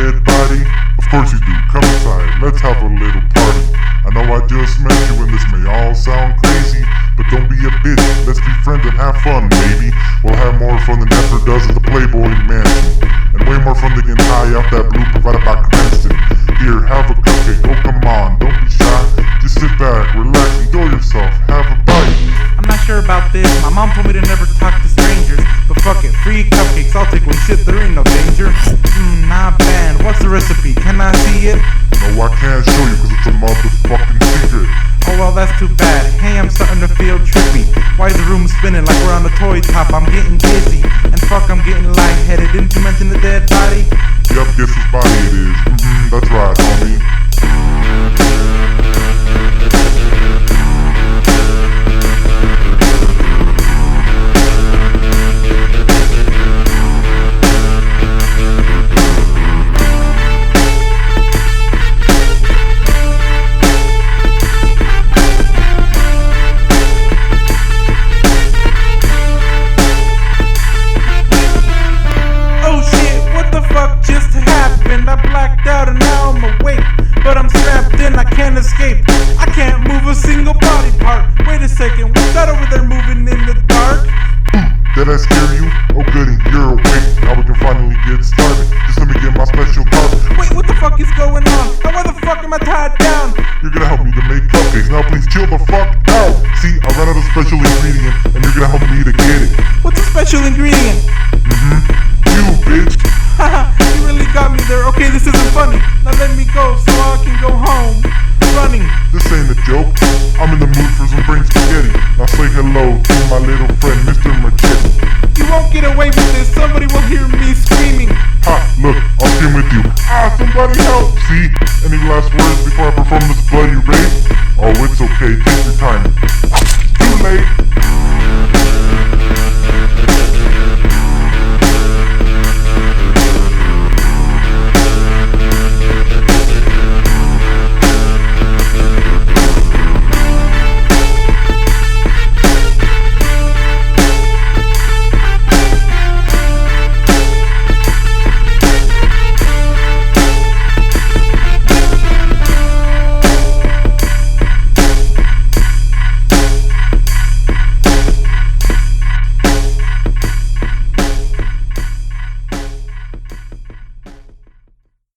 dead body? Of course you do, come inside, let's have a little party. I know I just met you and this may all sound crazy, but don't be a bitch, let's be friends and have fun, baby. We'll have more fun than ever does at the Playboy Mansion, and way more fun than getting high off that blue provided by Cranston. Here, have a cupcake, oh come on, don't be shy. Just sit back, relax, enjoy yourself, have a bite. I'm not sure about this, my mom told me to never talk to strangers, but fuck it, free cupcakes, I'll take one shit, there ain't no danger. Not bad, what's the recipe, can I see it? No, I can't show you cause it's a motherfucking secret. Oh well, that's too bad, hey, I'm starting to feel trippy. Why is the room spinning like we're on the toy top? I'm getting dizzy, and fuck, I'm getting lightheaded. Didn't you mention the dead body? Yup, guess whose body it is. That's right, homie. I blacked out and now I'm awake, but I'm strapped in, I can't escape. I can't move a single body part. Wait a second, what's that over there moving in the dark? Did I scare you? Oh goody, you're awake. Now we can finally get started. Just let me get my special carpet. Wait, what the fuck is going on? Now why the fuck am I tied down? You're gonna help me to make cupcakes. Now please chill the fuck out. See, I ran out of special ingredient and you're gonna help me to get it. What's a special ingredient? You bitch. Haha, you really got me there. Okay, this isn't funny. Now let me go so I can go home. Running. This ain't a joke. I'm in the mood for some brain spaghetti. Now say hello to my little friend, Mr. Machete. You won't get away with this. Somebody will hear me screaming. Ha, look, I'll scream with you. Ah, somebody help. See, any last words before I perform this bloody rape? Oh, it's okay. Take your time. Too late.